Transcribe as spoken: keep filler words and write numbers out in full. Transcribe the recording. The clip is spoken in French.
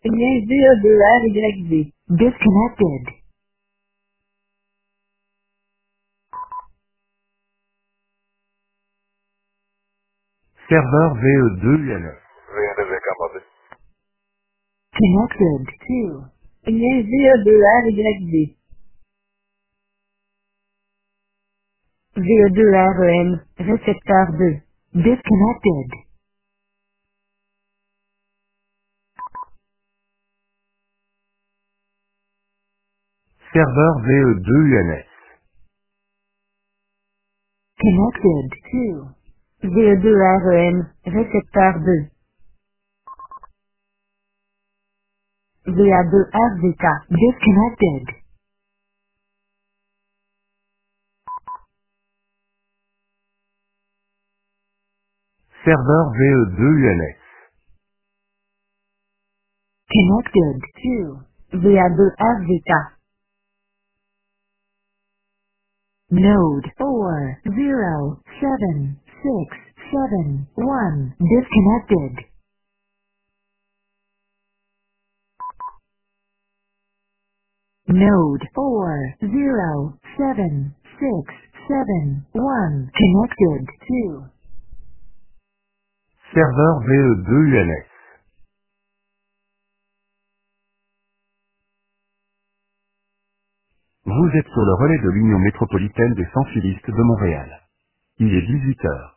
Lien zéro deux R Y Z. Disconnected. Serveur V E deux U N S. V E deux commandé. Connected to. Lien zéro deux R Y Z. zéro deux R E M. Récepteur deux. Disconnected. Serveur V E deux U N S. Connected to. zéro deux R E M. Récepteur deux. V A deux R V K. Disconnected. Serveur V E deux U N S. Connected to. V A deux R V K. Node four zero seven six seven one. Disconnected. Node four zero seven six seven one. Connected to. Serveur V E deux U N S. Vous êtes sur le relais de l'Union métropolitaine des sans-filistes de Montréal. Il est dix-huit heures.